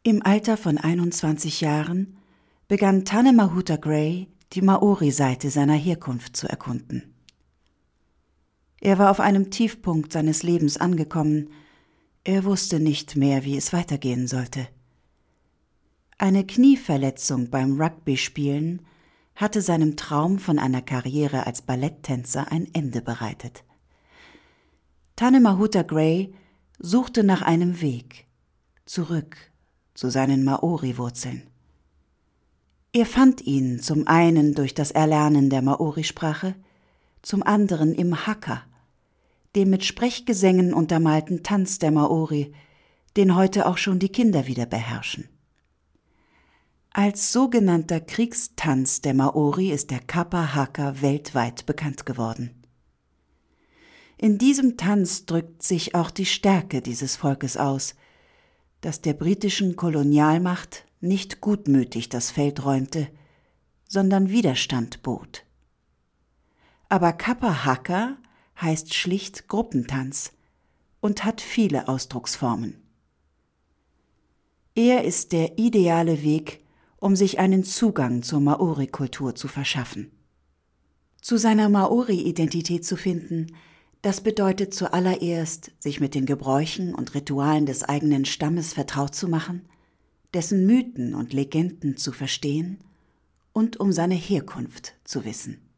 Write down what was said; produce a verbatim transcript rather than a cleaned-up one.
Im Alter von einundzwanzig Jahren begann Tanemahuta Gray, die Maori-Seite seiner Herkunft zu erkunden. Er war auf einem Tiefpunkt seines Lebens angekommen. Er wusste nicht mehr, wie es weitergehen sollte. Eine Knieverletzung beim Rugby-Spielen hatte seinem Traum von einer Karriere als Balletttänzer ein Ende bereitet. Tanemahuta Gray suchte nach einem Weg zurück zu seinen Maori-Wurzeln. Er fand ihn zum einen durch das Erlernen der Maori-Sprache, zum anderen im Haka, dem mit Sprechgesängen untermalten Tanz der Maori, den heute auch schon die Kinder wieder beherrschen. Als sogenannter Kriegstanz der Maori ist der Kapa Haka weltweit bekannt geworden. In diesem Tanz drückt sich auch die Stärke dieses Volkes aus, das der britischen Kolonialmacht nicht gutmütig das Feld räumte, sondern Widerstand bot. Aber Kapa Haka heißt schlicht Gruppentanz und hat viele Ausdrucksformen. Er ist der ideale Weg, um sich einen Zugang zur Maori-Kultur zu verschaffen. Zu seiner Maori-Identität zu finden, das bedeutet zuallererst, sich mit den Gebräuchen und Ritualen des eigenen Stammes vertraut zu machen, dessen Mythen und Legenden zu verstehen und um seine Herkunft zu wissen.